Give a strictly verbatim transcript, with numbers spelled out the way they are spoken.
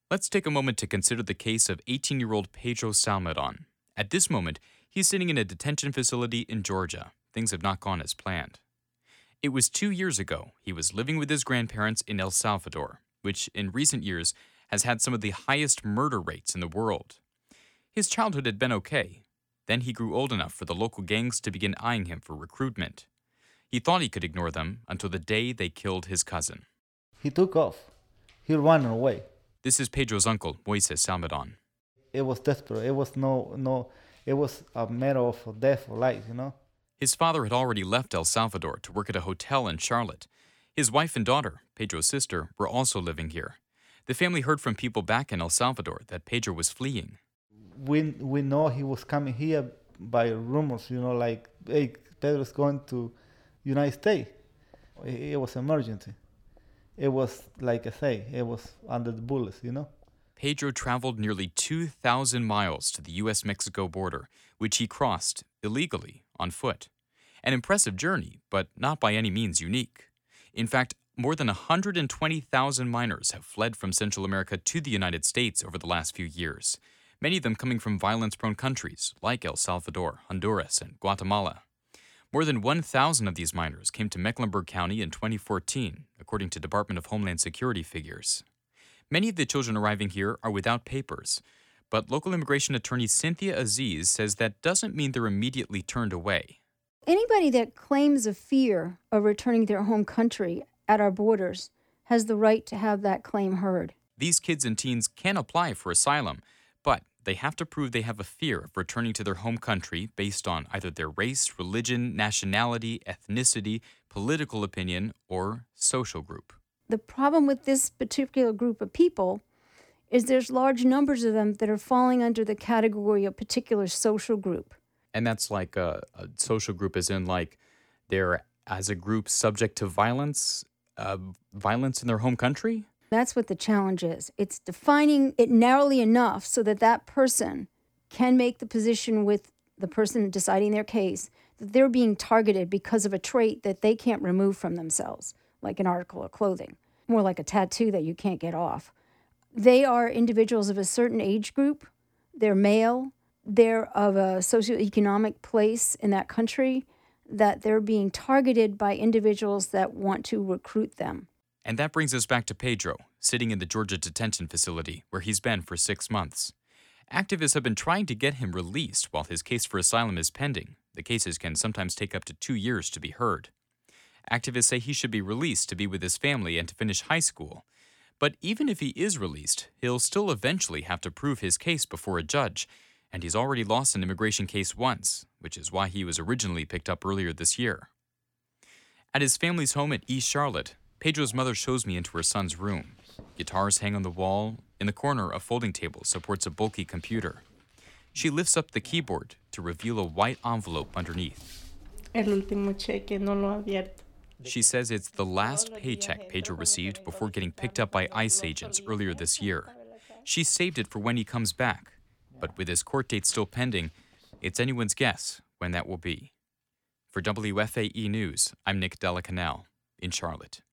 Let's take a moment to consider the case of eighteen-year-old Pedro Salmerón. At this moment, he's sitting in a detention facility in Georgia. Things have not gone as planned. It was two years ago. He was living with his grandparents in El Salvador, which in recent years has had some of the highest murder rates in the world. His childhood had been okay. Then he grew old enough for the local gangs to begin eyeing him for recruitment. He thought he could ignore them until the day they killed his cousin. He took off. He ran away. This is Pedro's uncle, Moises Salmerón. It was desperate. It was no, no, it was a matter of death or life, you know? His father had already left El Salvador to work at a hotel in Charlotte. His wife and daughter, Pedro's sister, were also living here. The family heard from people back in El Salvador that Pedro was fleeing. We we know he was coming here by rumors, you know, like, hey, Pedro's going to United States. It, it was emergency. It was, like I say, it was under the bullets, you know? Pedro traveled nearly two thousand miles to the U S Mexico border, which he crossed illegally on foot. An impressive journey, but not by any means unique. In fact, more than one hundred twenty thousand minors have fled from Central America to the United States over the last few years, many of them coming from violence-prone countries like El Salvador, Honduras, and Guatemala. More than one thousand of these minors came to Mecklenburg County in twenty fourteen, according to Department of Homeland Security figures. Many of the children arriving here are without papers, but local immigration attorney Cynthia Aziz says that doesn't mean they're immediately turned away. Anybody that claims a fear of returning to their home country at our borders has the right to have that claim heard. These kids and teens can apply for asylum, but they have to prove they have a fear of returning to their home country based on either their race, religion, nationality, ethnicity, political opinion, or social group. The problem with this particular group of people is there's large numbers of them that are falling under the category of particular social group. And that's like a, a social group as in like they're, as a group, subject to violence, uh, violence in their home country? That's what the challenge is. It's defining it narrowly enough so that that person can make the position with the person deciding their case that they're being targeted because of a trait that they can't remove from themselves, like an article of clothing, more like a tattoo that you can't get off. They are individuals of a certain age group. They're male. They're of a socioeconomic place in that country, that they're being targeted by individuals that want to recruit them. And that brings us back to Pedro, sitting in the Georgia detention facility, where he's been for six months. Activists have been trying to get him released while his case for asylum is pending. The cases can sometimes take up to two years to be heard. Activists say he should be released to be with his family and to finish high school. But even if he is released, he'll still eventually have to prove his case before a judge, and he's already lost an immigration case once, which is why he was originally picked up earlier this year. At his family's home at East Charlotte, Pedro's mother shows me into her son's room. Guitars hang on the wall. In the corner, a folding table supports a bulky computer. She lifts up the keyboard to reveal a white envelope underneath. El último cheque no lo ha abierto. She says it's the last paycheck Pedro received before getting picked up by ICE agents earlier this year. She saved it for when he comes back, but with his court date still pending, it's anyone's guess when that will be. For W F A E News, I'm Nick Della Canal in Charlotte.